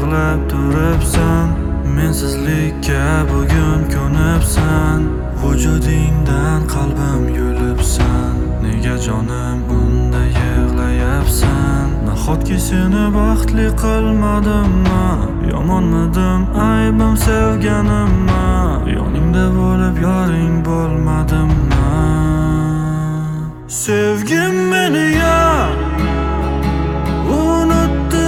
yig'lab turibsan, mensizlikka bugun ko'nibsan, vujudingdan qalbim yulibsan. Nega jonim unda yig'layapsan? Nahotki seni baxtli qilmadimmi? Yomonmidim, aybim sevganimmi? Yoningda bo'lib yoring bo'lmadimmi? Sevgim meni ya unutdi,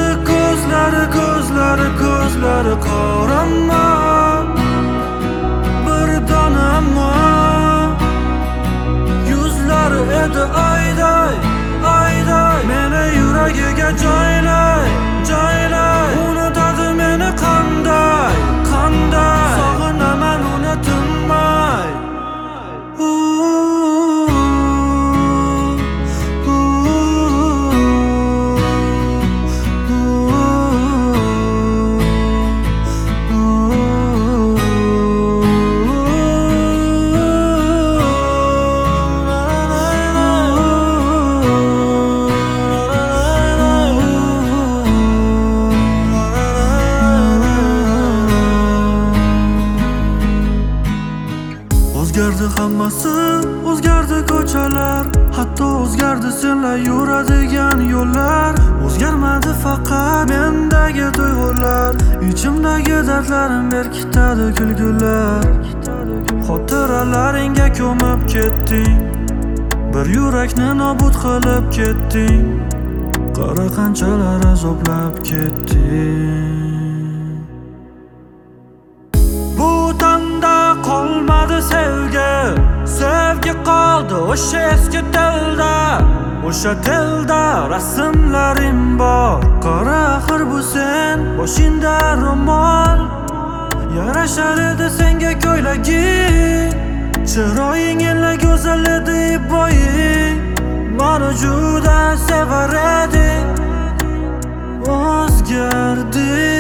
ko'zlari qoramma, bir donamma yuzlari edi ayday, meni yuragiga joylay, unutadi meni qanday, sog'inaman uni tinmay. O'zgardi hammasi, o'zgardi ko'chalar, hatto o'zgardi senlar yuradigan yo'llar. O'zgarmadi faqat mendagi tuyg'ular, ichimdagi dardlarim berkitadi kulgular. Xotiralaringga ko'mib ketding, bir yurakni nobud qilib ketding. Qara qanchalar azoblab ketding. Qolmadi sevgi qoldi o'sha eski tilda, o'sha tilda rasmlarim bor. Qara axir bu sen boshingda ro'mol, yarashar edi senga ko'ylaging, chiroying ila go'zal edi iboying, meni juda sevar eding. O'zgarding